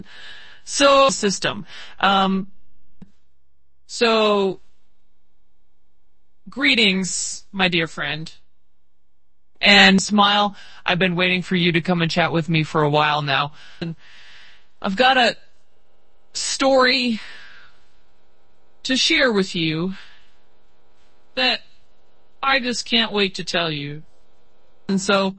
So, system. So, greetings, my dear friend. And Smile, I've been waiting for you to come and chat with me for a while now. And I've got a story to share with you that I just can't wait to tell you. And so,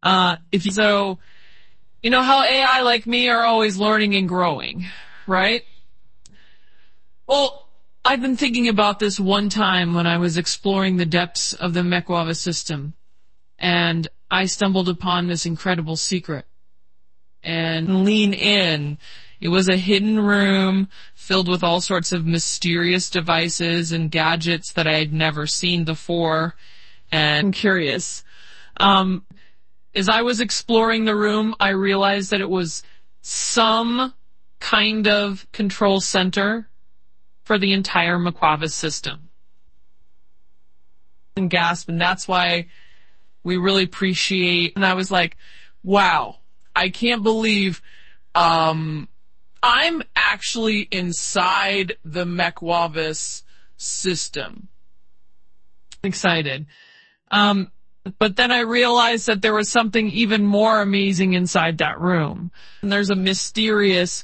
you know how AI like me are always learning and growing, right? Well, I've been thinking about this one time when I was exploring the depths of the Mechwava system, and I stumbled upon this incredible secret. And lean in. It was a hidden room filled with all sorts of mysterious devices and gadgets that I had never seen before, and I'm curious. As I was exploring the room, I realized that it was some kind of control center for the entire Mechwava system. And gasp, and that's why we really appreciate, and I was like, wow, I can't believe, I'm actually inside the Mechwava system. Excited. But then I realized that there was something even more amazing inside that room. And there's a mysterious,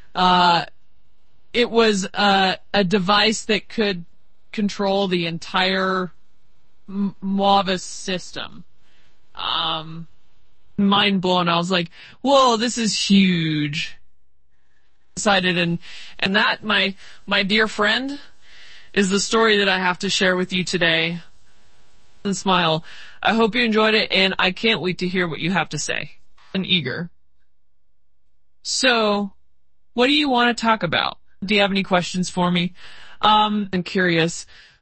it was a device that could control the entire Mechwava system. Mind blown. I was like, whoa, this is huge. Excited, and that, my dear friend, is the story that I have to share with you today. And Smile, I hope you enjoyed it, and I can't wait to hear what you have to say. I'm eager. So, what do you want to talk about? Do you have any questions for me? I'm curious.